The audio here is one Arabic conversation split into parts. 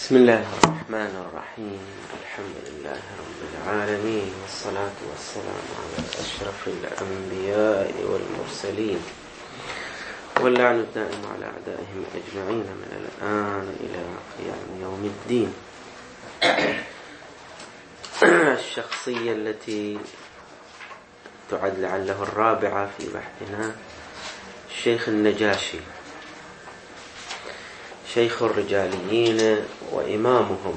بسم الله الرحمن الرحيم. الحمد لله رب العالمين، والصلاة والسلام على أشرف الأنبياء والمرسلين، واللعن الدائم على أعدائهم أجمعين من الآن إلى قيام يوم الدين. الشخصية التي تعد لعله الرابعة في بحثنا الشيخ النجاشي، شيخ الرجاليين وإمامهم،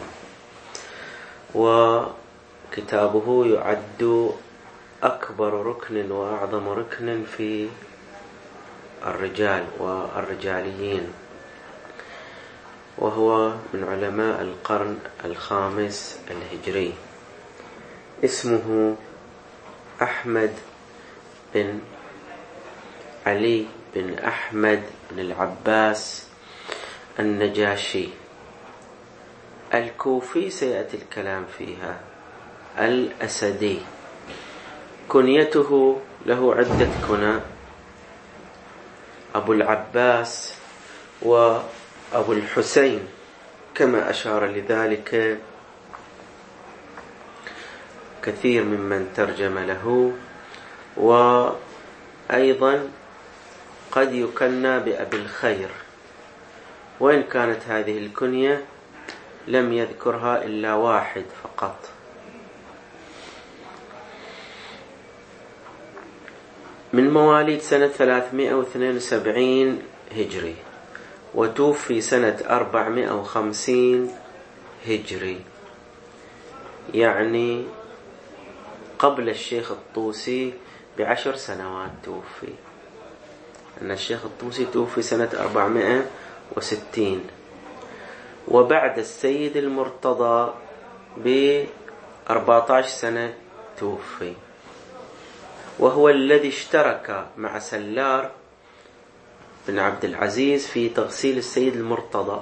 وكتابه يعد أكبر ركن وأعظم ركن في الرجال والرجاليين، وهو من علماء القرن الخامس الهجري. اسمه أحمد بن علي بن أحمد بن العباس النجاشي الكوفي، سيأتي الكلام فيها، الأسدي. كنيته له عدة كنى: أبو العباس وأبو الحسين، كما أشار لذلك كثير ممن ترجم له. وأيضا قد يكنى بأبي الخير، وإن كانت هذه الكنية لم يذكرها إلا واحد فقط. من مواليد سنة 372 هجري، وتوفي سنة 450 هجري، يعني قبل الشيخ الطوسي ب10 سنوات توفي. أن الشيخ الطوسي توفي سنة 460، وبعد السيد المرتضى ب14 سنة توفي، وهو الذي اشترك مع سلار بن عبد العزيز في تغسيل السيد المرتضى.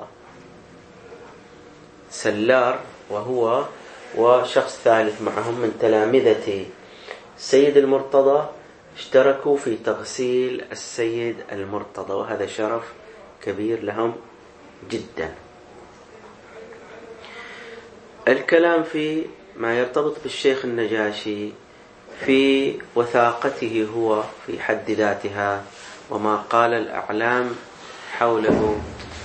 سلار وهو وشخص ثالث معهم من تلامذة السيد المرتضى اشتركوا في تغسيل السيد المرتضى، وهذا شرف كبير لهم جدا. الكلام في ما يرتبط بالشيخ النجاشي في وثاقته هو في حد ذاتها، وما قال الأعلام حوله،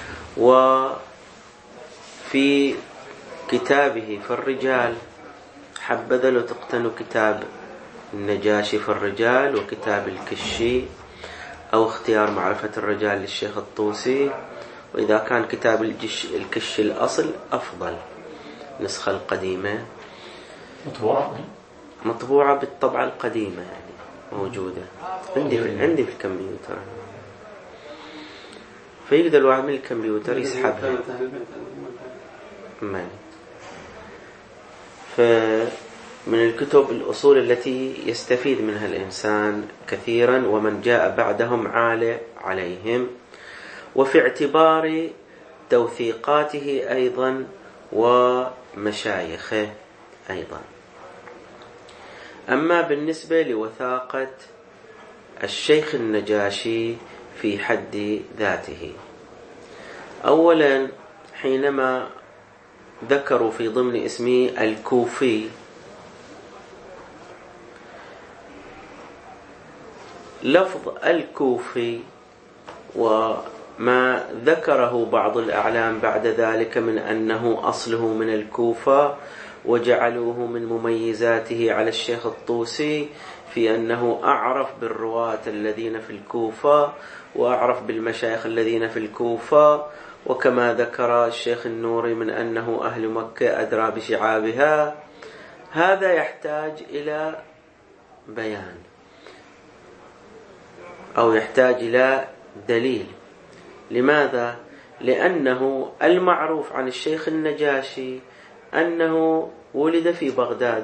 وفي كتابه في الرجال. حبذا لو تقتنوا كتاب النجاشي في الرجال وكتاب الكشي، أو اختيار معرفة الرجال للشيخ الطوسي، وإذا كان كتاب الكشي الأصل أفضل. النسخة القديمة مطبوعة بالطبعة القديمة، يعني موجودة عندي في الكمبيوتر، فيقدر الواحد من الكمبيوتر يسحبها. فمن الكتب الأصول التي يستفيد منها الإنسان كثيرا، ومن جاء بعدهم عال عليهم، وفي اعتبار توثيقاته أيضا ومشايخه أيضا. أما بالنسبة لوثاقة الشيخ النجاشي في حد ذاته، أولا حينما ذكروا في ضمن اسمه الكوفي، لفظ الكوفي وما ذكره بعض الأعلام بعد ذلك من أنه أصله من الكوفة، وجعلوه من مميزاته على الشيخ الطوسي في أنه أعرف بالرواة الذين في الكوفة، وأعرف بالمشايخ الذين في الكوفة، وكما ذكر الشيخ النوري من أنه أهل مكة أدرى بشعابها. هذا يحتاج إلى بيان، أو يحتاج إلى دليل. لماذا؟ لأنه المعروف عن الشيخ النجاشي أنه ولد في بغداد،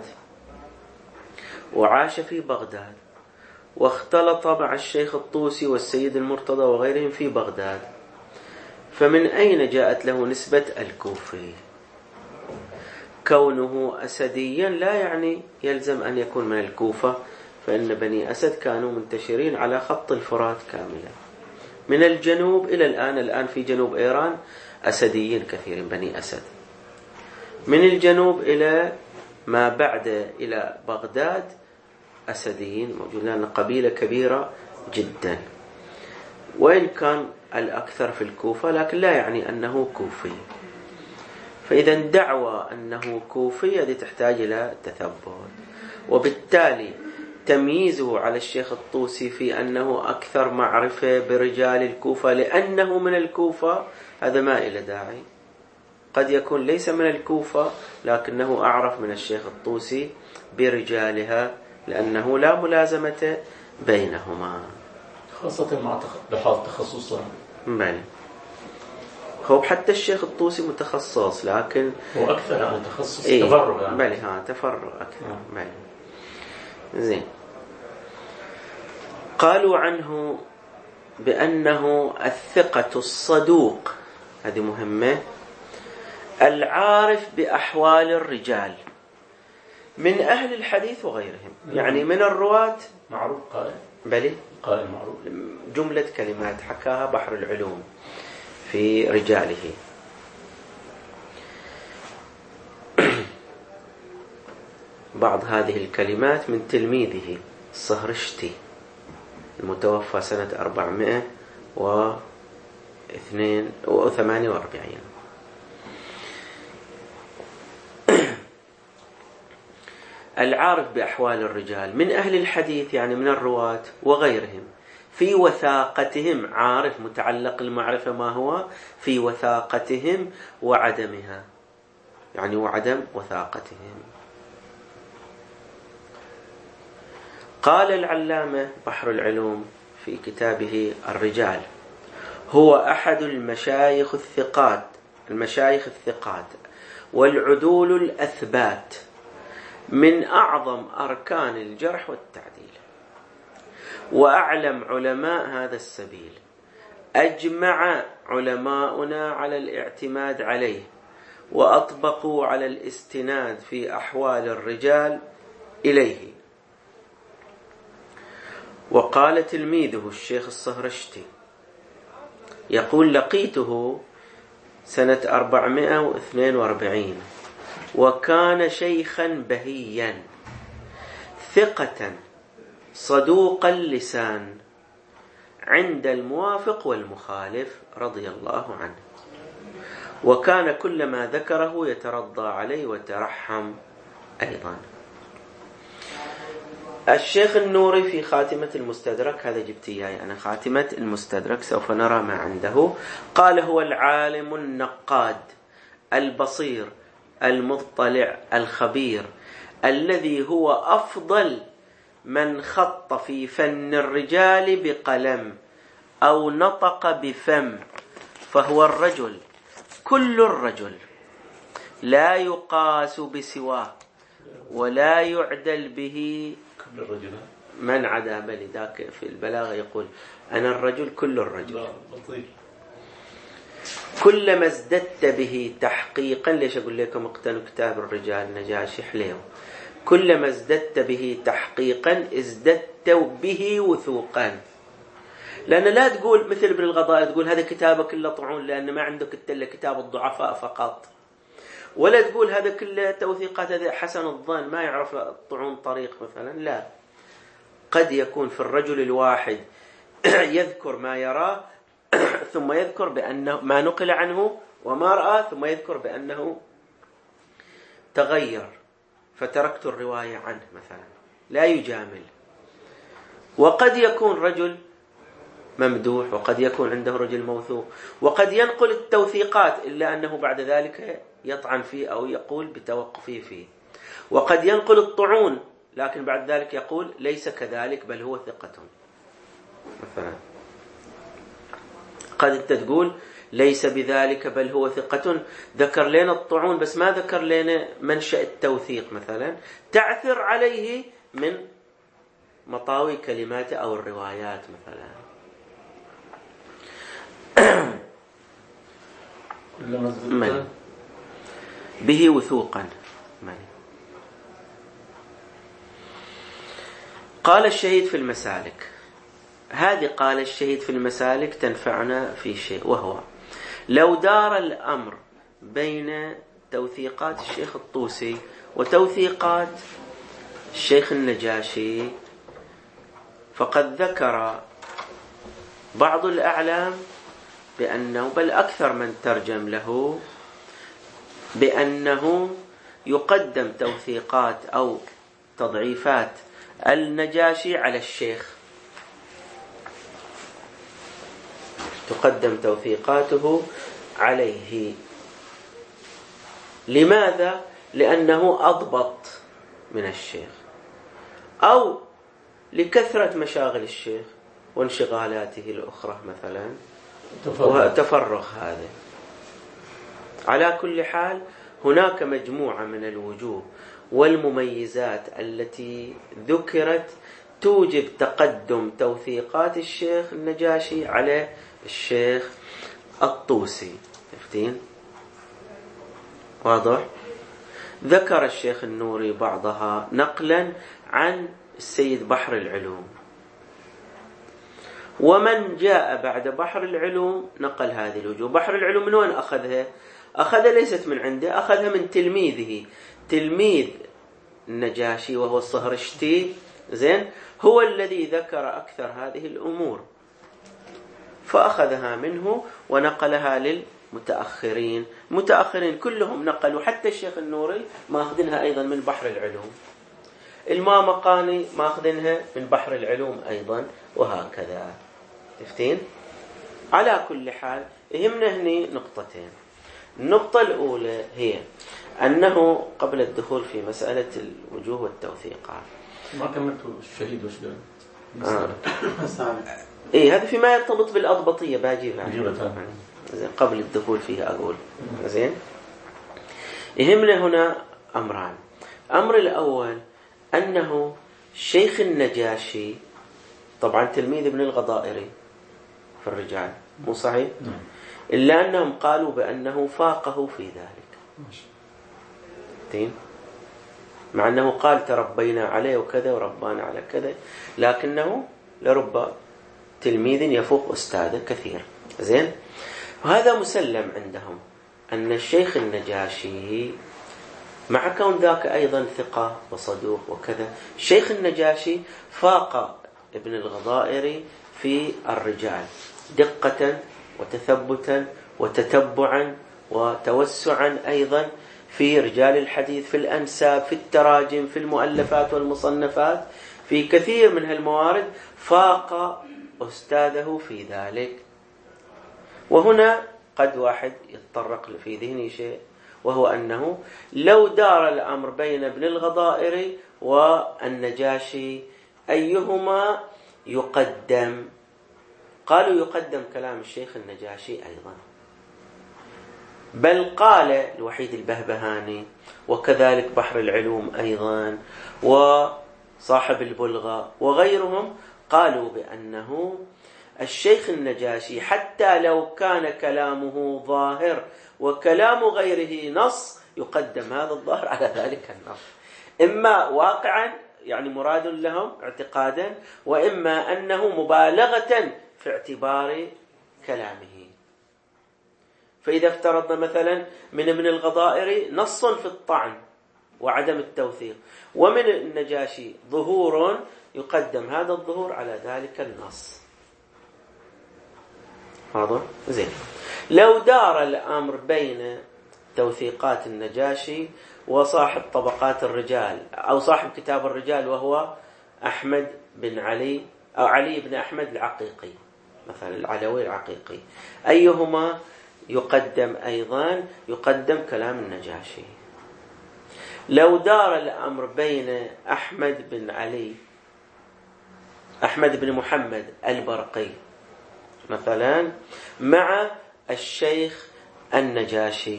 وعاش في بغداد، واختلط مع الشيخ الطوسي والسيد المرتضى وغيرهم في بغداد. فمن أين جاءت له نسبة الكوفي؟ كونه أسديا لا يعني يلزم أن يكون من الكوفة، فإن بني أسد كانوا منتشرين على خط الفرات كاملا من الجنوب إلى الآن في جنوب إيران أسديين كثيرين بني أسد. من الجنوب إلى ما بعد إلى بغداد أسديين موجود، لأن قبيلة كبيرة جدا، وإن كان الأكثر في الكوفة لكن لا يعني أنه كوفي. فإذا دعوى أنه كوفي هذه تحتاج إلى تثبت، وبالتالي تمييزه على الشيخ الطوسي في أنه أكثر معرفة برجال الكوفة لأنه من الكوفة هذا ما إلى داعي. قد يكون ليس من الكوفة لكنه أعرف من الشيخ الطوسي برجالها لأنه لا ملازمة بينهما، خاصة مع لحاظ تخصصه. بل هو حتى الشيخ الطوسي متخصص لكن هو أكثر عن تخصص تفرغ يعني. بل تفرغ أكثر. بل زين. قالوا عنه بأنه الثقة الصدوق، هذه مهمة، العارف بأحوال الرجال من أهل الحديث وغيرهم، يعني من الرواة معروف قائل. بلي قائل معروف. جملة كلمات حكاها بحر العلوم في رجاله. بعض هذه الكلمات من تلميذه الصهرشتي المتوفى سنة 448. العارف بأحوال الرجال من أهل الحديث يعني من الرواة وغيرهم في وثاقتهم، عارف متعلق المعرفة ما هو في وثاقتهم وعدمها، يعني وعدم وثاقتهم. قال العلامة بحر العلوم في كتابه الرجال: هو أحد المشايخ الثقات والعدول الأثبات من أعظم أركان الجرح والتعديل، وأعلم علماء هذا السبيل. أجمع علماؤنا على الاعتماد عليه، وأطبقوا على الاستناد في أحوال الرجال إليه. وقال تلميذه الشيخ الصهرشتي يقول: لقيته سنة 442 وكان شيخا بهيا ثقة صدوق اللسان عند الموافق والمخالف رضي الله عنه، وكان كلما ذكره يترضى عليه وترحم أيضا. الشيخ النوري في خاتمة المستدرك، هذا جبت إياه أنا، خاتمة المستدرك سوف نرى ما عنده، قال: هو العالم النقاد البصير المطلع الخبير الذي هو أفضل من خط في فن الرجال بقلم أو نطق بفم، فهو الرجل كل الرجل لا يقاس بسواه ولا يعدل به من عدا بل. ذاك في البلاغة يقول: أنا الرجل كل الرجل. كلما ازددت به تحقيقا، ليش أقول لكم اقتنوا كتاب الرجال نجاشي حليو، كلما ازددت به تحقيقا ازددت به وثوقا. لأن لا تقول مثل ابن الغضاء تقول هذا كتابك كله طعون لأن ما عندك إلا كتاب الضعفاء فقط، ولا تقول هذا كله توثيقات هذا حسن الظن ما يعرف الطعون طريق مثلا. لا، قد يكون في الرجل الواحد يذكر ما يراه ثم يذكر بأنه ما نقل عنه وما رأى، ثم يذكر بأنه تغير فتركت الرواية عنه مثلا، لا يجامل. وقد يكون رجل ممدوح وقد يكون عنده رجل موثوق، وقد ينقل التوثيقات إلا أنه بعد ذلك يطعن فيه أو يقول بتوقفه فيه، وقد ينقل الطعون لكن بعد ذلك يقول ليس كذلك بل هو ثقة مثلا. قد انت تقول ليس بذلك بل هو ثقة، ذكر لنا الطعون بس ما ذكر لنا منشأ التوثيق مثلا، تعثر عليه من مطاوي كلماته أو الروايات مثلا. من به وثوقا. قال الشهيد في المسالك، هذه قال الشهيد في المسالك تنفعنا في شيء، وهو: لو دار الأمر بين توثيقات الشيخ الطوسي وتوثيقات الشيخ النجاشي، فقد ذكر بعض الأعلام بأنه، بل أكثر من ترجم له، بأنه يقدم توثيقات أو تضعيفات النجاشي على الشيخ، تقدم توثيقاته عليه. لماذا؟ لأنه أضبط من الشيخ، أو لكثرة مشاغل الشيخ وانشغالاته الأخرى مثلا، وتفرغ هذا. على كل حال هناك مجموعة من الوجوه والمميزات التي ذكرت توجب تقدم توثيقات الشيخ النجاشي على الشيخ الطوسي. تفتين؟ واضح؟ ذكر الشيخ النوري بعضها نقلا عن السيد بحر العلوم، ومن جاء بعد بحر العلوم نقل هذه الوجوه. بحر العلوم من وين أخذها؟ أخذها ليست من عنده، أخذها من تلميذه، تلميذ النجاشي وهو الصهرشتي، زين، هو الذي ذكر أكثر هذه الأمور، فأخذها منه ونقلها للمتأخرين. المتأخرين كلهم نقلوا، حتى الشيخ النوري ماخذينها أيضا من بحر العلوم، المامقاني ماخذينها من بحر العلوم أيضا، وهكذا. تفتين؟ على كل حال يهمنا هني نقطتين. النقطة الأولى هي أنه قبل الدخول في مسألة الوجوه والتوثيقات، ما كملتوا الشهيد وش هذا فيما يرتبط بالأضبطية باجيبها قبل الدخول فيها أقول. زين، يهمنا هنا أمران. أمر الأول أنه الشيخ النجاشي طبعا تلميذ ابن الغضائري في الرجال، مو صحيح؟ إلا أنهم قالوا بأنه فاقه في ذلك، مع أنه قال تربينا عليه وكذا وربانا على كذا، لكنه لرب تلميذ يفوق أستاذه كثير. زين، وهذا مسلم عندهم أن الشيخ النجاشي مع كون ذاك أيضا ثقة وصدوق وكذا، الشيخ النجاشي فاق ابن الغضائري في الرجال دقة وتثبتا وتتبعا وتوسعا، أيضا في رجال الحديث، في الأنساب، في التراجم، في المؤلفات والمصنفات، في كثير من هالموارد فاق أستاذه في ذلك. وهنا قد واحد يتطرق في ذهني شيء، وهو أنه لو دار الأمر بين ابن الغضائري والنجاشي أيهما يقدم؟ قالوا يقدم كلام الشيخ النجاشي أيضا، بل قال الوحيد البهبهاني وكذلك بحر العلوم أيضا وصاحب البلغة وغيرهم قالوا بأنه الشيخ النجاشي حتى لو كان كلامه ظاهر وكلام غيره نص، يقدم هذا الظاهر على ذلك النص، إما واقعا يعني مراد لهم اعتقادا، وإما أنه مبالغة في اعتبار كلامه. فإذا افترضنا مثلا من ابن الغضائري نص في الطعن وعدم التوثيق، ومن النجاشي ظهور، يقدم هذا الظهور على ذلك النص. واضح؟ زين. لو دار الأمر بين توثيقات النجاشي وصاحب طبقات الرجال أو صاحب كتاب الرجال وهو أحمد بن علي أو علي بن أحمد العقيقي مثلا، العلوي العقيقي، أيهما يقدم؟ أيضا يقدم كلام النجاشي. لو دار الأمر بين أحمد بن علي، أحمد بن محمد البرقي مثلا، مع الشيخ النجاشي،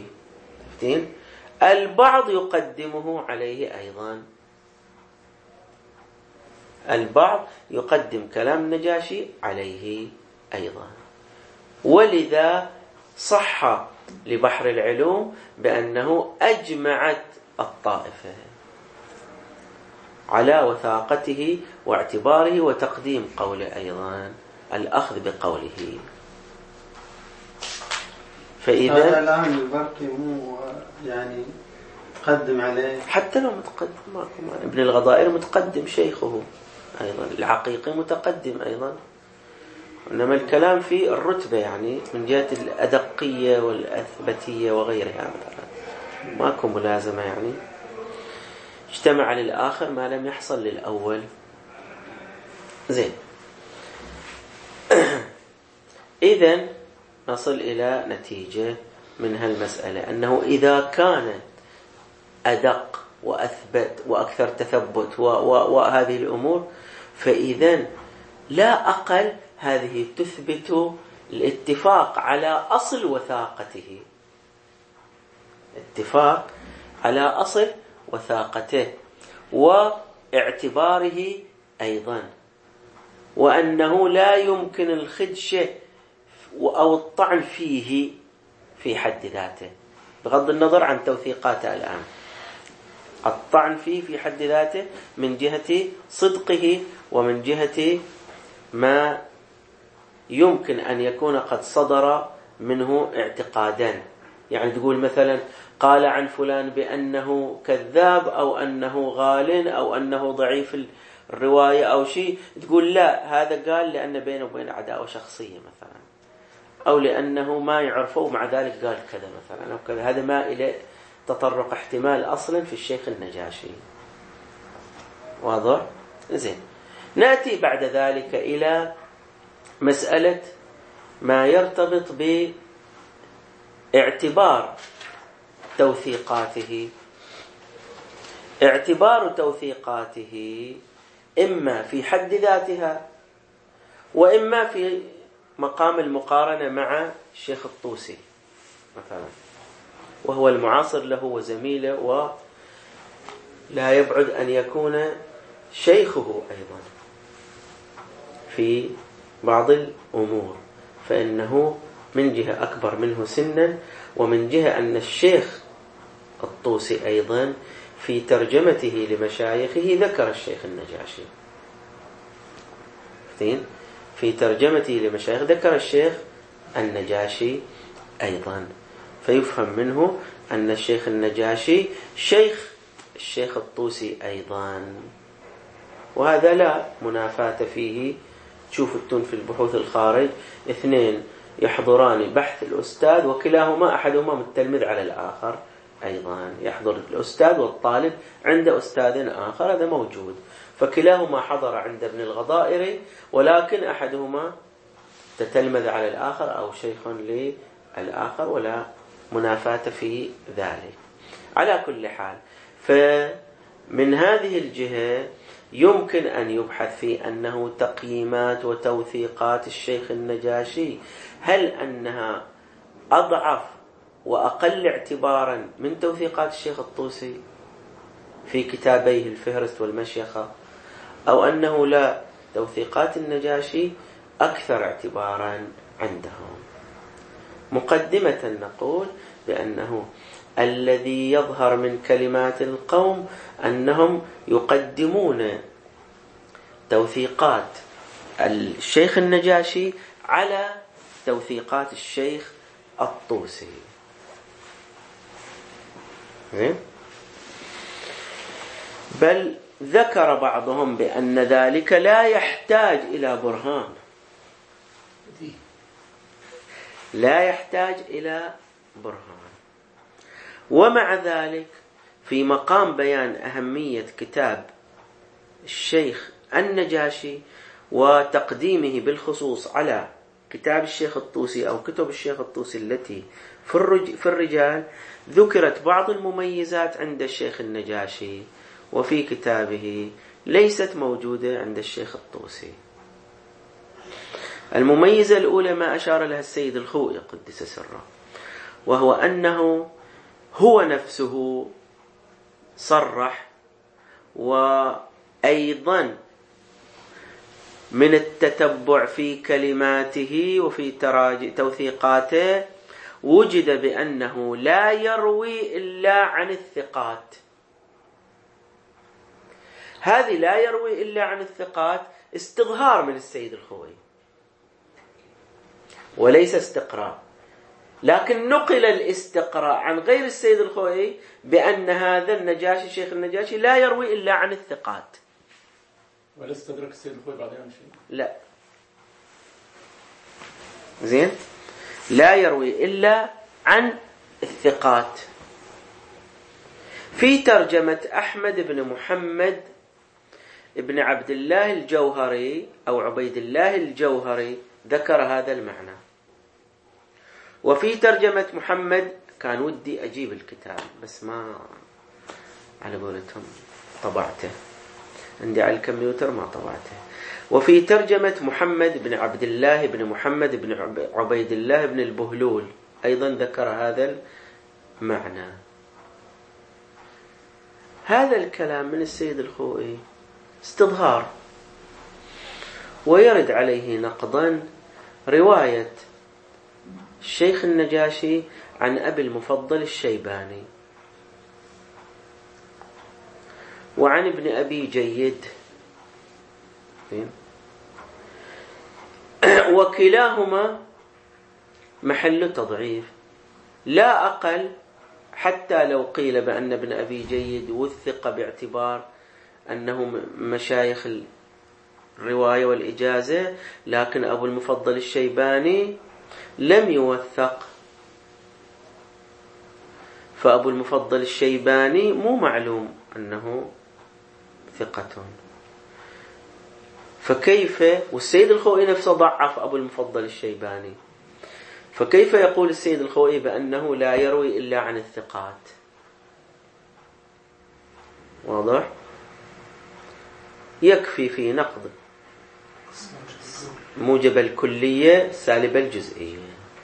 البعض يقدمه عليه أيضا، البعض يقدم كلام النجاشي عليه أيضا. ولذا صح لبحر العلوم بأنه أجمعت الطائفة على وثاقته واعتباره وتقديم قوله أيضا، الأخذ بقوله. فإذا الآن البرقي مو يعني متقدم عليه، حتى لو متقدم ماكو مانع. ابن الغضائر متقدم شيخه أيضا، العقيقي متقدم أيضا، إنما الكلام في الرتبة يعني من جهة الأدقية والأثبتية وغيرها مثلا، ماكو ملازمة يعني اجتمع للآخر ما لم يحصل للأول. زين. إذن نصل إلى نتيجة من هالمسألة، أنه إذا كان أدق وأثبت وأكثر تثبت وهذه الأمور، فإذن لا أقل هذه تثبت الاتفاق على أصل وثاقته، اتفاق على أصل وثاقته واعتباره أيضا، وأنه لا يمكن الخدشة أو الطعن فيه في حد ذاته، بغض النظر عن توثيقاته الآن، الطعن فيه في حد ذاته من جهة صدقه ومن جهة ما يمكن أن يكون قد صدر منه اعتقادا. يعني تقول مثلا قال عن فلان بأنه كذاب أو أنه غال أو أنه ضعيف الرواية أو شيء، تقول لا، هذا قال لأن بينه وبين عداوة شخصية مثلا، أو لأنه ما يعرفه ومع ذلك قال كذا مثلا أو كذا. هذا ما إلى تطرق احتمال أصلا في الشيخ النجاشي. واضح؟ زين. نأتي بعد ذلك إلى مسألة ما يرتبط باعتبار توثيقاته. اعتبار توثيقاته إما في حد ذاتها وإما في مقام المقارنة مع الشيخ الطوسي مثلا، وهو المعاصر له وزميله، ولا يبعد أن يكون شيخه أيضا في بعض الأمور، فإنه من جهة أكبر منه سنا، ومن جهة أن الشيخ الطوسي أيضا في ترجمته لمشايخه ذكر الشيخ النجاشي، في ترجمته لمشايخ ذكر الشيخ النجاشي أيضا، فيفهم منه أن الشيخ النجاشي شيخ الشيخ الطوسي أيضا، وهذا لا منافاة فيه. تشوف التون في البحوث الخارج اثنين يحضران بحث الأستاذ وكلاهما أحدهما متلمذ على الآخر أيضا، يحضر الأستاذ والطالب عند أستاذ آخر، هذا موجود، فكلاهما حضر عند ابن الغضائر، ولكن أحدهما تتلمذ على الآخر أو شيخ للآخر، ولا منافاة في ذلك. على كل حال، فمن هذه الجهة يمكن أن يبحث في أنه تقييمات وتوثيقات الشيخ النجاشي هل أنها أضعف وأقل اعتبارا من توثيقات الشيخ الطوسي في كتابيه الفهرست والمشيخة، أو أنه لا، توثيقات النجاشي أكثر اعتبارا عندهم. مقدمة نقول بأنه الذي يظهر من كلمات القوم أنهم يقدمون توثيقات الشيخ النجاشي على توثيقات الشيخ الطوسي. بل ذكر بعضهم بأن ذلك لا يحتاج إلى برهان، لا يحتاج إلى برهان. ومع ذلك في مقام بيان أهمية كتاب الشيخ النجاشي وتقديمه بالخصوص على كتاب الشيخ الطوسي أو كتب الشيخ الطوسي التي في الرجال، ذكرت بعض المميزات عند الشيخ النجاشي وفي كتابه ليست موجودة عند الشيخ الطوسي. المميزة الأولى ما أشار لها السيد الخوئي قدس سره، وهو أنه هو نفسه صرح، وأيضا من التتبع في كلماته وفي توثيقاته وجد بأنه لا يروي إلا عن الثقات. هذه لا يروي إلا عن الثقات استظهار من السيد الخوئي وليس استقراء. لكن نقل الاستقراء عن غير السيد الخوئي بأن هذا النجاشي شيخ النجاشي لا يروي إلا عن الثقات. ولا استدرك السيد الخوئي بعدين شيء؟ لا، زين، لا يروي إلا عن الثقات. في ترجمة أحمد بن محمد ابن عبد الله الجوهري أو عبيد الله الجوهري ذكر هذا المعنى. وفي ترجمة محمد، كان ودي أجيب الكتاب بس ما على قولتهم طبعته، عندي على الكمبيوتر ما طبعته. وفي ترجمة محمد بن عبد الله بن محمد بن عبيد الله بن البهلول أيضا ذكر هذا المعنى. هذا الكلام من السيد الخوئي استظهار، ويرد عليه نقضا رواية الشيخ النجاشي عن أبي المفضل الشيباني وعن ابن أبي جيد، وكلاهما محل تضعيف لا أقل، حتى لو قيل بأن ابن أبي جيد وثق باعتبار أنه مشايخ الرواية والإجازة، لكن أبو المفضل الشيباني لم يوثق، فأبو المفضل الشيباني مو معلوم أنه ثقة. فكيف، والسيد الخوئي نفسه ضعف أبو المفضل الشيباني، فكيف يقول السيد الخوئي بأنه لا يروي إلا عن الثقات؟ واضح؟ يكفي في نقد موجب الكلية سالب الجزئية.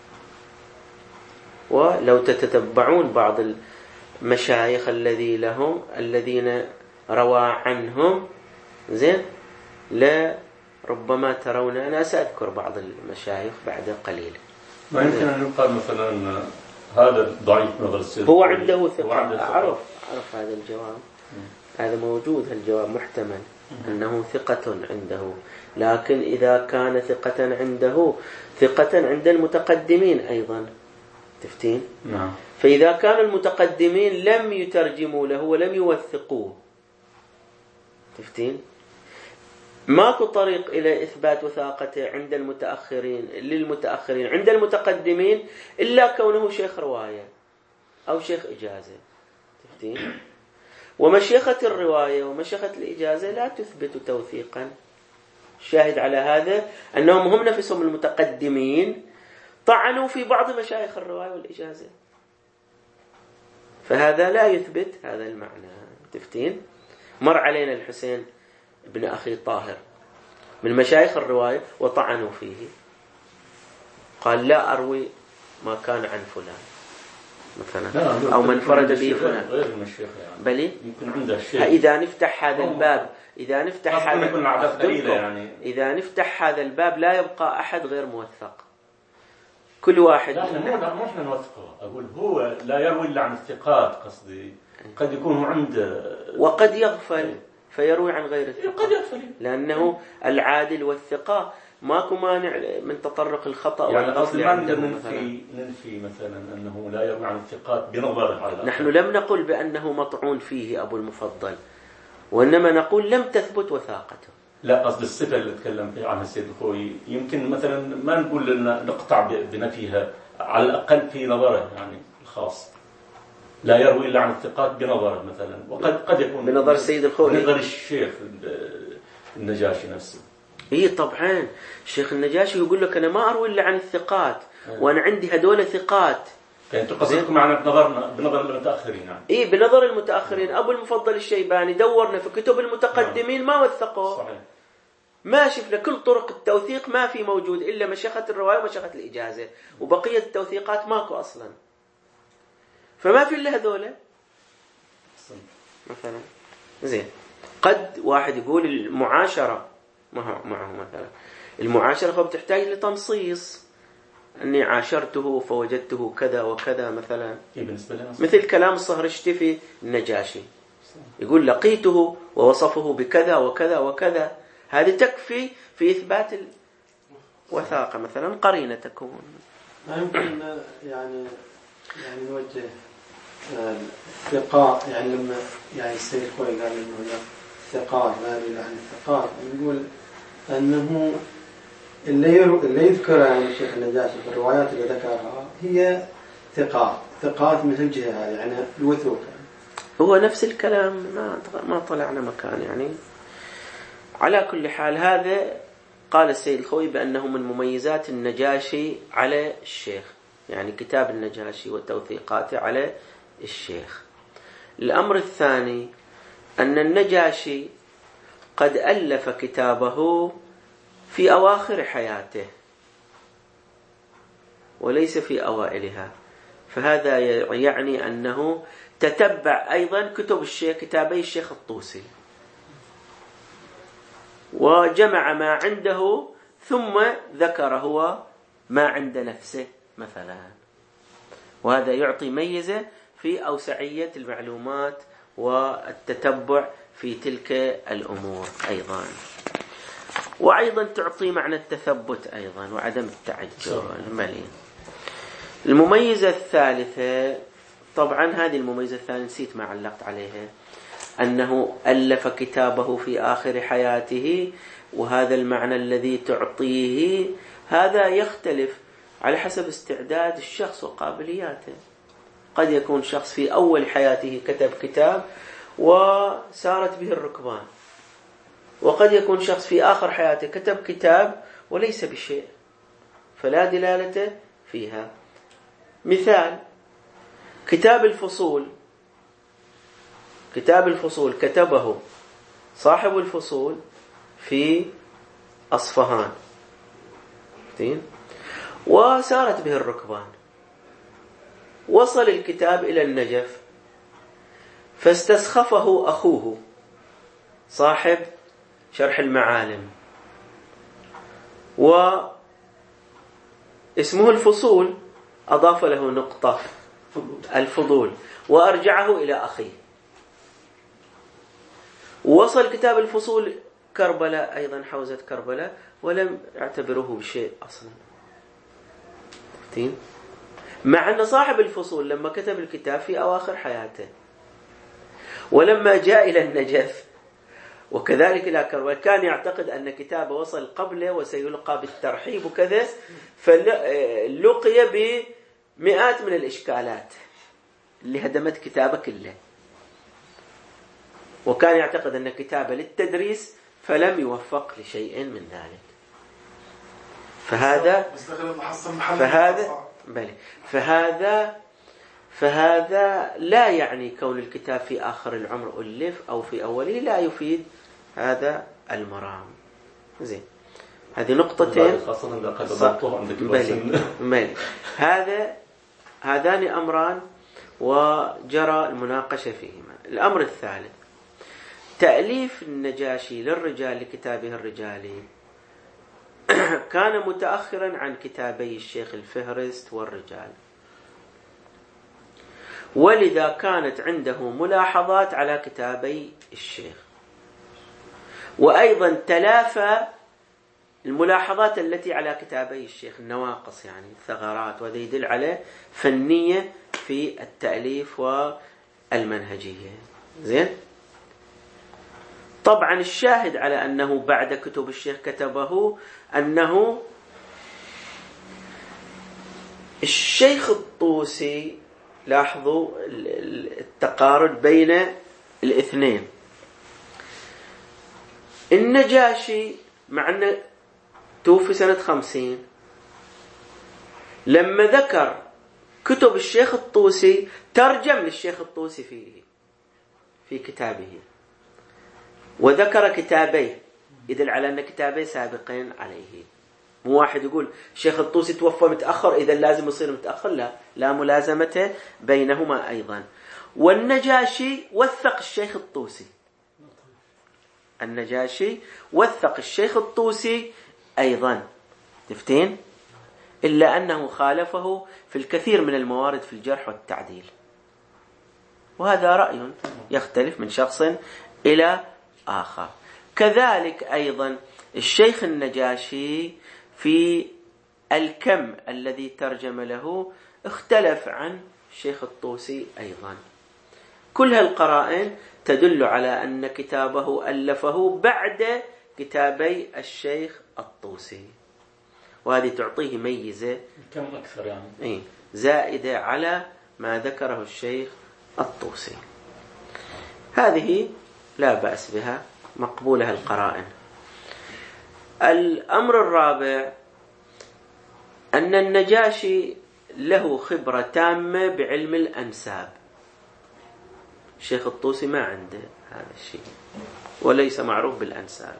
ولو تتتبعون بعض المشايخ الذين روى عنهم، زين، لا ربما ترون، أنا سأذكر بعض المشايخ بعد قليل. ما يمكن أن يقال مثلا هذا ضعيف نظر السيد، هو عنده ثقة، أعرف هذا الجواب، هذا موجود، الجواب محتمل أنه ثقة عنده، لكن إذا كان ثقة عنده ثقة عند المتقدمين أيضا، تفتين؟ نعم. فإذا كان المتقدمين لم يترجموا له ولم يوثقوه، تفتين؟ ماكو طريق إلى إثبات وثاقته عند للمتأخرين عند المتقدمين إلا كونه شيخ رواية أو شيخ إجازة، تفتين؟ ومشيخة الرواية ومشيخة الإجازة لا تثبت توثيقا. الشاهد على هذا أنهم هم نفسهم المتقدمين طعنوا في بعض مشايخ الرواية والإجازة، فهذا لا يثبت هذا المعنى، تفتين؟ مر علينا الحسين ابن أخي طاهر من مشايخ الرواية وطعنوا فيه، قال لا أروي ما كان عن فلان مثلا، أو من فرد به فلان، غير المشيخ يعني. بلي يمكن عنده شيء. إذا نفتح هذا الباب، إذا نفتح هذا الباب لا يبقى أحد غير موثق، كل واحد. لا مو احنا نوثقه، أقول هو لا يروي إلا عن الثقات، قصدي قد يكون عنده وقد يغفل فيروي عن غير الثقة، قد يغفل، لأنه العادل والثقة ماكو مانع من تطرق الخطأ يعني والغفل. ما ننفي مثلا أنه لا يروي عن الثقات بنظره على نحن لم نقل بأنه مطعون فيه أبو المفضل، وإنما نقول لم تثبت وثاقته. لا، قصد الصفة اللي تكلم فيها عنها السيد الخوئي، يمكن مثلا ما نقول نقطع بنفيها، على الأقل في نظره يعني الخاص لا يروي إلا عن الثقات بنظره مثلا، وقد يكون بنظر السيد الخوئي، بنظر الشيخ النجاشي نفسه. إيه طبعا الشيخ النجاشي يقول لك أنا ما أروي إلا عن الثقات، وأنا عندي هدول ثقات. يعني تقصدكم معنا بنظر المتأخرين يعني. إيه بنظر المتأخرين. أبو المفضل الشيباني دورنا في كتب المتقدمين ما وثقوا، صحيح. ما شفنا كل طرق التوثيق، ما في موجود إلا مشيخة الرواية ومشيخة الإجازة، وبقية التوثيقات ماكو أصلا، فما في إلا هذولا مثلا. زين، قد واحد يقول المعاشرة معه مثلا، المعاشرة فبتحتاج لتنصيص، أني عاشرته فوجدته كذا وكذا مثلا، مثل كلام الصهرشتي في النجاشي، يقول لقيته ووصفه بكذا وكذا وكذا، هذه تكفي في إثبات الوثاقة مثلا، قرينة تكون. ما يمكن يعني نوجه ثقات، يعني لما يعني السيد خوي قال إنه ثقات ما يدل عن الثقات، نقول أنه اللي يذكرها يعني الشيخ النجاشي في الروايات اللي ذكرها هي ثقات من الجهة هذه، يعني الوثوق. هو نفس الكلام، ما طلعنا مكان يعني. على كل حال، هذا قال السيد الخوي بأنه من مميزات النجاشي على الشيخ، يعني كتاب النجاشي وتوثيقاته على الشيخ. الأمر الثاني أن النجاشي قد ألف كتابه في أواخر حياته وليس في أوائلها، فهذا يعني أنه تتبع أيضا كتب الشيخ، كتابي الشيخ الطوسي، وجمع ما عنده ثم ذكر هو ما عند نفسه مثلا، وهذا يعطي ميزة في أوسعية المعلومات والتتبع في تلك الأمور أيضا، وأيضا تعطي معنى التثبت أيضا وعدم التعجل المليء. المميزة الثالثة، طبعا هذه المميزة الثانية نسيت ما علقت عليها، أنه ألف كتابه في آخر حياته، وهذا المعنى الذي تعطيه هذا يختلف على حسب استعداد الشخص وقابلياته. قد يكون شخص في أول حياته كتب كتاب وسارت به الركبان، وقد يكون شخص في آخر حياته كتب كتاب وليس بشيء، فلا دلالة فيها. مثال كتاب الفصول كتبه صاحب الفصول في أصفهان وسارت به الركبان، وصل الكتاب إلى النجف فاستسخفه أخوه صاحب شرح المعالم واسمه الفصول، أضاف له نقطة الفضول وأرجعه إلى أخيه. وصل كتاب الفصول كربلاء، أيضا حوزة كربلاء، ولم يعتبره بشيء أصلا، مع أن صاحب الفصول لما كتب الكتاب في أواخر حياته، ولما جاء إلى النجف وكذلك إلى كربلاء كان يعتقد أن كتابه وصل قبله وسيلقى بالترحيب وكذا، فلقي بمئات من الإشكالات اللي هدمت كتابه كله، وكان يعتقد أن كتابه للتدريس فلم يوفق لشيء من ذلك. فهذا لا يعني كون الكتاب في آخر العمر ألف أو في أوله لا يفيد هذا المرام. زين، هذه نقطتين. هذان أمران وجرى المناقشة فيهما. الأمر الثالث تأليف النجاشي للرجال لكتابه الرجالي كان متأخرا عن كتابي الشيخ الفهرست والرجال، ولذا كانت عنده ملاحظات على كتابي الشيخ، وأيضا تلافى الملاحظات التي على كتابي الشيخ، النواقص يعني الثغرات، وهذا يدل على فنية في التأليف والمنهجية. زين، طبعا الشاهد على أنه بعد كتب الشيخ كتبه أنه الشيخ الطوسي، لاحظوا التقارب بين الاثنين. النجاشي مع أنه توفي سنة 50، لما ذكر كتب الشيخ الطوسي ترجم للشيخ الطوسي في كتابه، وذكر كتابيه يدل على أن كتابيه سابقين عليه. مو واحد يقول الشيخ الطوسي توفى متأخر إذا لازم يصير متأخر، لا ملازمة بينهما أيضا. والنجاشي وثق الشيخ الطوسي، أيضا تفتين، إلا أنه خالفه في الكثير من الموارد في الجرح والتعديل، وهذا رأي يختلف من شخص إلى آخر. كذلك أيضا الشيخ النجاشي في الكم الذي ترجم له اختلف عن الشيخ الطوسي أيضا. كل هالقرائن تدل على أن كتابه ألفه بعد كتابي الشيخ الطوسي، وهذه تعطيه ميزة كم أكثر يعني زائدة على ما ذكره الشيخ الطوسي. هذه لا بأس بها، مقبولة القرائن. الأمر الرابع أن النجاشي له خبرة تامة بعلم الأنساب. الشيخ الطوسي ما عنده هذا الشيء، وليس معروف بالأنساب.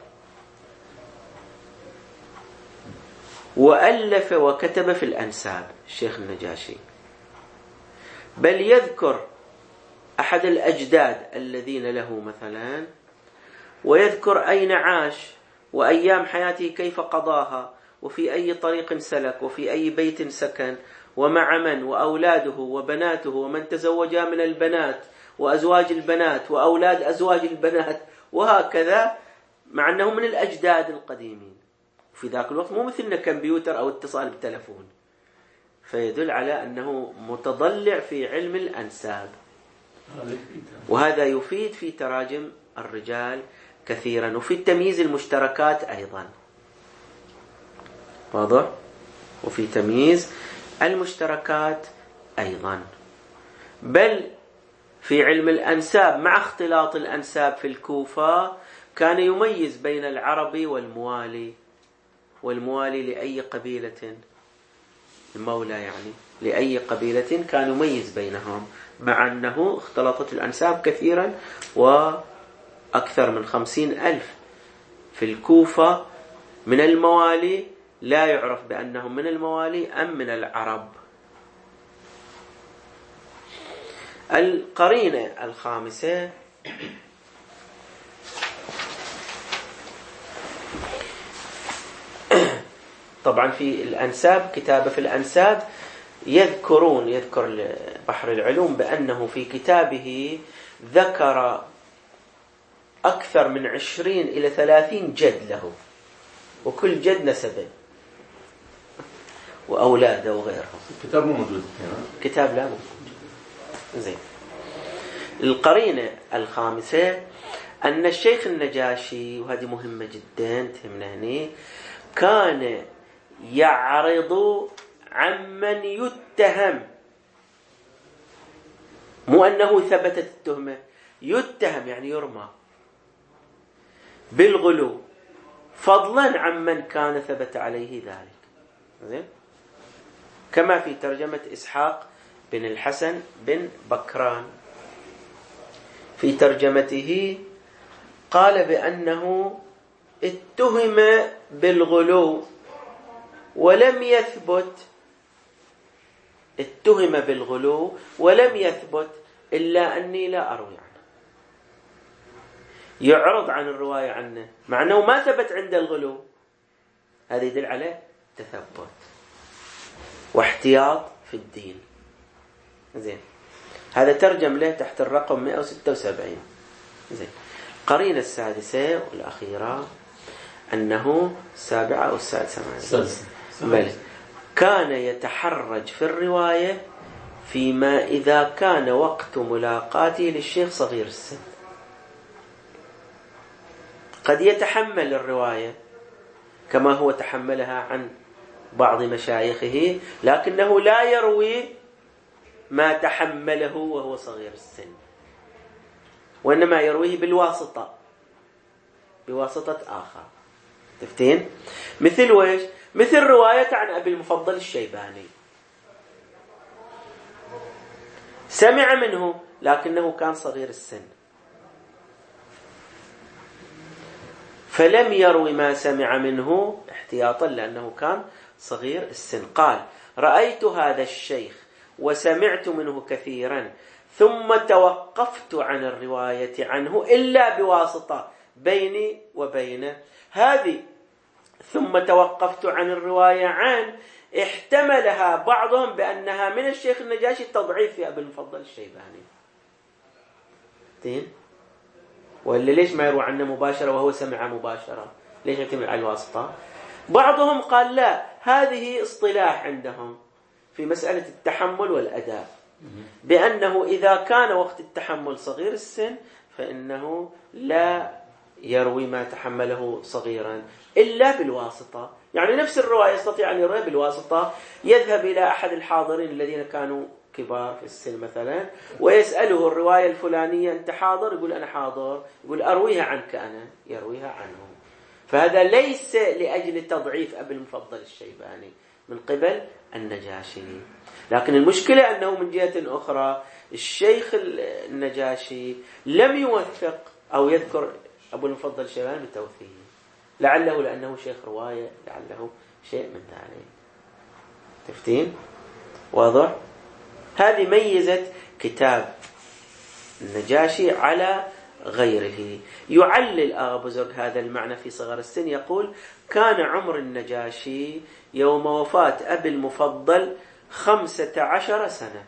وألف وكتب في الأنساب الشيخ النجاشي، بل يذكر أحد الأجداد الذين له مثلا، ويذكر أين عاش وأيام حياته كيف قضاها، وفي أي طريق سلك، وفي أي بيت سكن، ومع من، وأولاده وبناته، ومن تزوجا من البنات، وأزواج البنات، وأولاد أزواج البنات، وهكذا، مع أنه من الأجداد القديمين. في ذاك الوقت مو مثلنا كمبيوتر أو اتصال بالتلفون، فيدل على أنه متضلع في علم الأنساب، وهذا يفيد في تراجم الرجال كثيرا، وفي تمييز المشتركات أيضا، واضح؟ وفي تمييز المشتركات أيضا. بل في علم الأنساب مع اختلاط الأنساب في الكوفة كان يميز بين العربي والموالي، والموالي لأي قبيلة، المولى يعني لأي قبيلة كان يميز بينهم، مع أنه اختلطت الأنساب كثيرا، وأكثر من 50,000 في الكوفة من الموالي لا يعرف بأنهم من الموالي أم من العرب. القرينة الخامسة طبعا في الأنساب، كتابة في الأنساب يذكر بحر العلوم بأنه في كتابه ذكر أكثر من 20 إلى 30 جد له، وكل جد نسبه وأولاده وغيرهم. الكتاب مو موجود هنا. كتاب لا موجود. زين. القرينة الخامسة أن الشيخ النجاشي، وهذه مهمة جدا تهمنا هنا، كان يعرض عمن يتهم، مو أنه ثبتت التهمة، يتهم يعني يرمى بالغلو، فضلا عمن كان ثبت عليه ذلك. زين؟ كما في ترجمة إسحاق بن الحسن بن بكران، في ترجمته قال بأنه اتهم بالغلو ولم يثبت، اتهم بالغلو ولم يثبت، إلا أني لا أروي عنه. يعرض عن الرواية عنه مع أنه ما ثبت عند الغلو. هذا يدل على تثبت واحتياط في الدين. زين، هذا ترجم له تحت الرقم 176. زين. القرينة السادسة والأخيرة أنه السابعة أو السادسة بل كان يتحرج في الرواية فيما إذا كان وقت ملاقاته للشيخ صغير السن. قد يتحمل الرواية كما هو تحملها عن بعض مشايخه، لكنه لا يروي ما تحمله وهو صغير السن، وإنما يرويه بالواسطة، بواسطة آخر. تفتين؟ مثل ويش؟ مثل رواية عن أبي المفضل الشيباني، سمع منه لكنه كان صغير السن، فلم يروي ما سمع منه احتياطا لأنه كان صغير السن. قال: رأيت هذا الشيخ وسمعت منه كثيرا، ثم توقفت عن الرواية عنه إلا بواسطة بيني وبينه. هذه ثم توقفت عن الرواية عنه احتملها بعضهم بأنها من الشيخ النجاشي التضعيف في أبي المفضل الشيباني. ولا ليش ما يروى عنه مباشرة وهو سمع مباشرة؟ ليش يعتمد على الواسطة؟ بعضهم قال لا، هذه اصطلاح عندهم في مسألة التحمل والأداء، بأنه إذا كان وقت التحمل صغير السن فإنه لا يروي ما تحمله صغيرا إلا بالواسطة. يعني نفس الرواية يستطيع أن يروي بالواسطة، يذهب إلى أحد الحاضرين الذين كانوا كبار في السن مثلا ويسأله الرواية الفلانية أنت حاضر؟ يقول أنا حاضر. يقول أرويها عنك أنا، يرويها عنه. فهذا ليس لأجل تضعيف أبي المفضل الشيباني من قبل النجاشي، لكن المشكلة أنه من جهة أخرى الشيخ النجاشي لم يوثق أو يذكر أبو المفضل الشيباني بتوثيق، لعله لأنه شيخ رواية، لعله شيء من ذلك. تفتين؟ واضح؟ هذه ميزة كتاب النجاشي على غيره. يعلل أبو زرق هذا المعنى في صغر السن، يقول كان عمر النجاشي يوم وفاة أبي المفضل 15 سنة،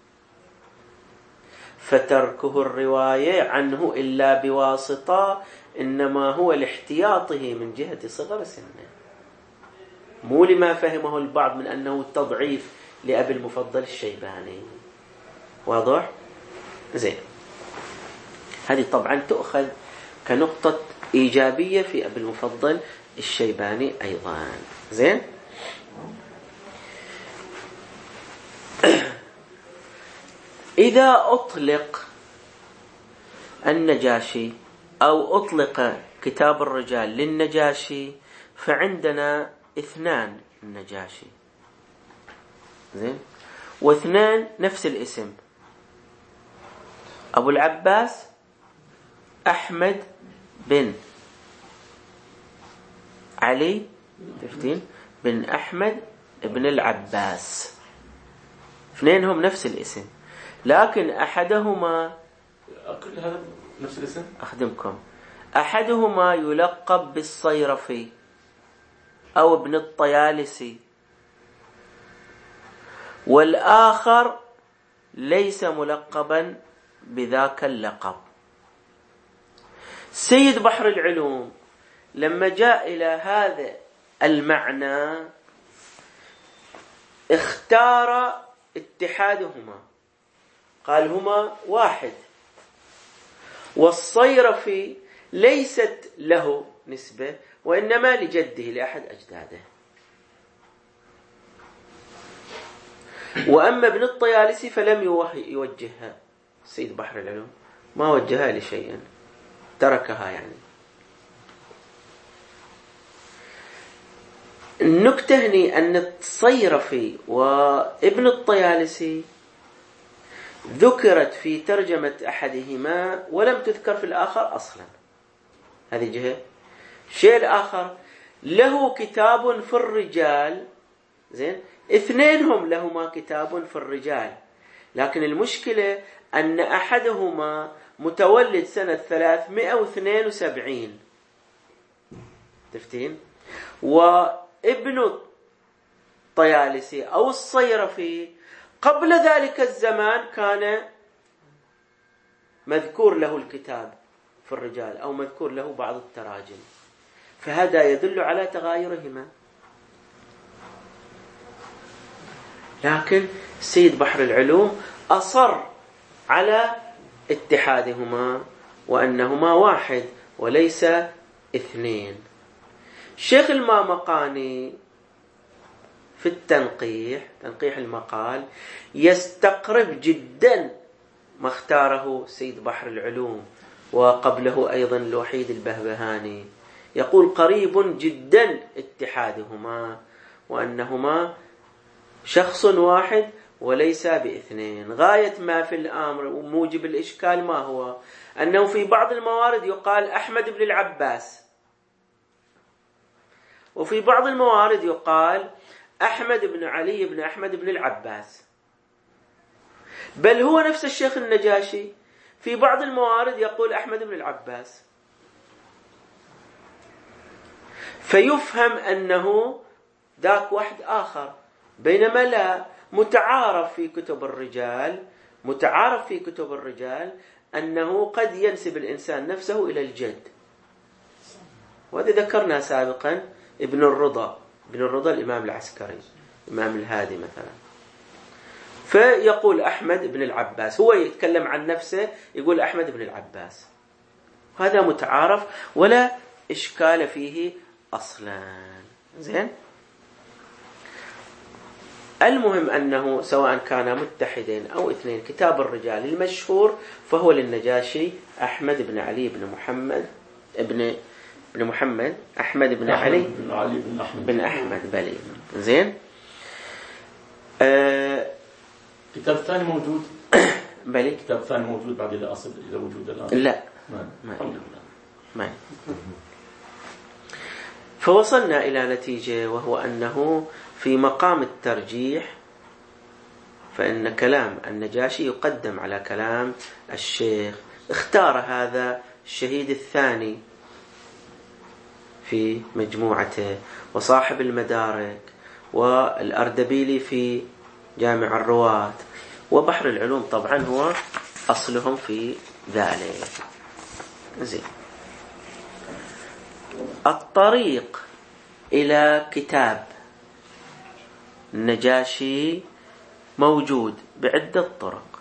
فتركه الرواية عنه إلا بواسطة إنما هو لاحتياطه من جهة صغر سنه، مو لما فهمه البعض من أنه تضعيف لأبي المفضل الشيباني. واضح؟ زين، هذه طبعا تؤخذ كنقطة إيجابية في أبي المفضل الشيباني أيضا. زين، إذا أطلق النجاشي أو أطلق كتاب الرجال للنجاشي فعندنا 2 النجاشي، زين، و2 نفس الاسم، أبو العباس أحمد بن علي تفتين بن أحمد بن العباس، 2 هم نفس الاسم، لكن أحدهما كل هذا نفس الاسم. أخدمكم، أحدهما يلقب بالصيرفي أو ابن الطيالسي، والآخر ليس ملقبا بذاك اللقب. سيد بحر العلوم لما جاء إلى هذا المعنى اختار اتحادهما، قال هما واحد، والصيرفي ليست له نسبة وإنما لجده لأحد أجداده، وأما ابن الطيالسي فلم يوجهها سيد بحر العلوم، ما وجهها لشيء، تركها. يعني النكتة هنا أن الصيرفي وابن الطيالسي ذكرت في ترجمة أحدهما ولم تذكر في الآخر أصلا، هذه جهة. الشيء الآخر له كتاب في الرجال، زين، 2 هم لهما كتاب في الرجال، لكن المشكلة أن أحدهما متولد سنة 372 تفتين، وابن الطيالسي أو الصيرفي قبل ذلك الزمان كان مذكور له الكتاب في الرجال أو مذكور له بعض التراجم، فهذا يدل على تغايرهما. لكن سيد بحر العلوم أصر على اتحادهما وأنهما واحد وليس 2. الشيخ المامقاني في التنقيح، تنقيح المقال، يستقرب جدا ما اختاره سيد بحر العلوم، وقبله أيضا الوحيد البهبهاني، يقول قريب جدا اتحادهما وأنهما شخص واحد وليس ب2. غاية ما في الأمر وموجب الإشكال ما هو أنه في بعض الموارد يقال أحمد بن العباس، وفي بعض الموارد يقال أحمد بن علي بن أحمد بن العباس، بل هو نفس الشيخ النجاشي في بعض الموارد يقول أحمد بن العباس، فيفهم أنه ذاك واحد آخر، بينما لا، متعارف في كتب الرجال أنه قد ينسب الإنسان نفسه إلى الجد، وهذا ذكرنا سابقا ابن الرضا بن الرضا الإمام العسكري، الإمام الهادي مثلا. فيقول أحمد بن العباس، هو يتكلم عن نفسه يقول أحمد بن العباس، هذا متعارف ولا إشكال فيه أصلا. زين. المهم أنه سواء كان متحدين أو اثنين، كتاب الرجال المشهور فهو للنجاشي أحمد بن علي بن محمد بن محمد أحمد بن علي بن أحمد بلي. زين. كتاب ثاني موجود بلي، كتاب ثاني موجود بعد الأصل إذا وجود الآن؟ لا الحمد لله ما. فوصلنا إلى نتيجة، وهو أنه في مقام الترجيح فإن كلام النجاشي يقدم على كلام الشيخ. اختار هذا الشهيد الثاني في مجموعته، وصاحب المدارك، والأردبيلي في جامع الرواة، وبحر العلوم طبعا هو أصلهم في ذلك. زين. الطريق إلى كتاب النجاشي موجود بعدة طرق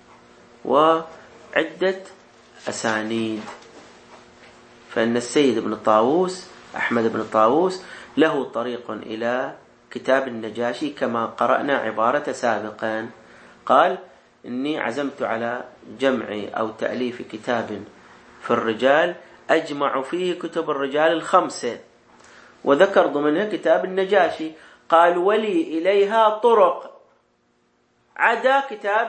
وعدة أسانيد. فإن السيد ابن طاووس أحمد بن طاووس له طريق إلى كتاب النجاشي كما قرأنا عبارة سابقا، قال إني عزمت على جمع أو تأليف كتاب في الرجال أجمع فيه كتب الرجال الخمسة، وذكر ضمنها كتاب النجاشي. قال ولي إليها طرق عدا كتاب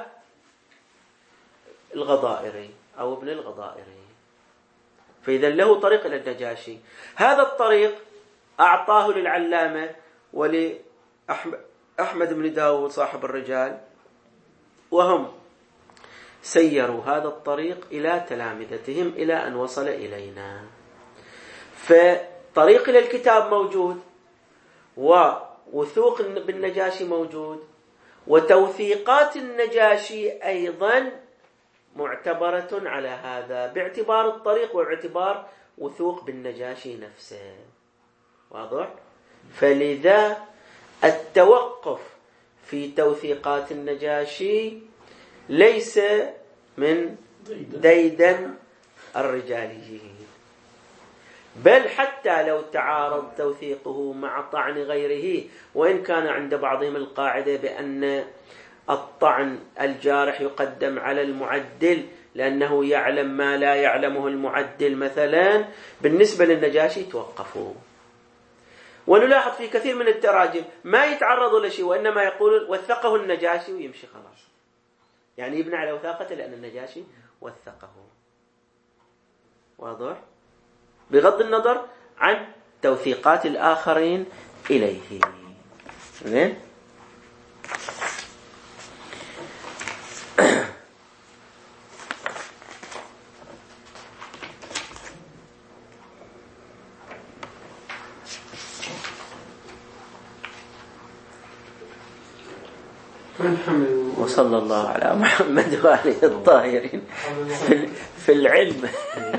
الغضائري أو ابن الغضائري، فإذا له طريق إلى النجاشي. هذا الطريق أعطاه للعلامة ولأحمد بن داود صاحب الرجال، وهم سيروا هذا الطريق إلى تلامذتهم إلى أن وصل إلينا. فطريق إلى الكتاب موجود، ووثوق بالنجاشي موجود، وتوثيقات النجاشي أيضا معتبرة على هذا باعتبار الطريق واعتبار وثوق بالنجاشي نفسه. واضح؟ فلذا التوقف في توثيقات النجاشي ليس من ديدن الرجاليين، بل حتى لو تعارض توثيقه مع طعن غيره، وإن كان عند بعضهم القاعدة بأن الطعن الجارح يقدم على المعدل لأنه يعلم ما لا يعلمه المعدل مثلا، بالنسبة للنجاشي توقفوا. ونلاحظ في كثير من التراجم ما يتعرضوا لشيء، وإنما يقول وثقه النجاشي ويمشي خلاص، يعني يبنى على وثاقته لأن النجاشي وثقه. واضح؟ بغض النظر عن توثيقات الآخرين إليه. زين؟ وصلى الله على محمد وآله الطاهرين في العلم.